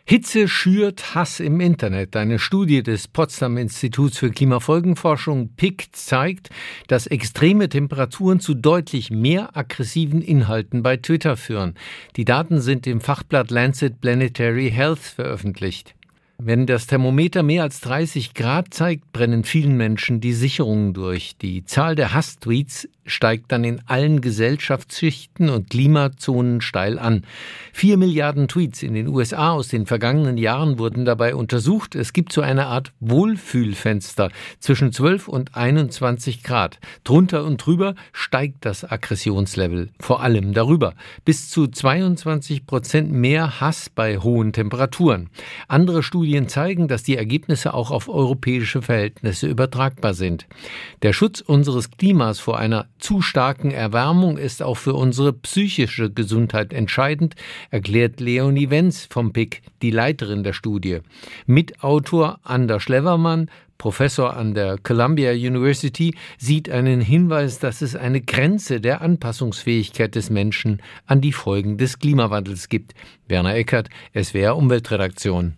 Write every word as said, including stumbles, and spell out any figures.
Hitze schürt Hass im Internet. Eine Studie des Potsdam Instituts für Klimafolgenforschung P I C zeigt, dass extreme Temperaturen zu deutlich mehr aggressiven Inhalten bei Twitter führen. Die Daten sind im Fachblatt Lancet Planetary Health veröffentlicht. Wenn das Thermometer mehr als dreißig Grad zeigt, brennen vielen Menschen die Sicherungen durch. Die Zahl der Hasstweets steigt dann in allen Gesellschaftsschichten und Klimazonen steil an. Vier Milliarden Tweets in den U S A aus den vergangenen Jahren wurden dabei untersucht. Es gibt so eine Art Wohlfühlfenster zwischen zwölf und einundzwanzig Grad. Drunter und drüber steigt das Aggressionslevel, vor allem darüber. Bis zu zweiundzwanzig Prozent mehr Hass bei hohen Temperaturen. Andere Studien zeigen, dass die Ergebnisse auch auf europäische Verhältnisse übertragbar sind. Der Schutz unseres Klimas vor einer zu starken Erwärmung ist auch für unsere psychische Gesundheit entscheidend, erklärt Leonie Wenz vom P I C, die Leiterin der Studie. Mitautor Ander Schlevermann, Professor an der Columbia University, sieht einen Hinweis, dass es eine Grenze der Anpassungsfähigkeit des Menschen an die Folgen des Klimawandels gibt. Werner Eckert, S W R Umweltredaktion.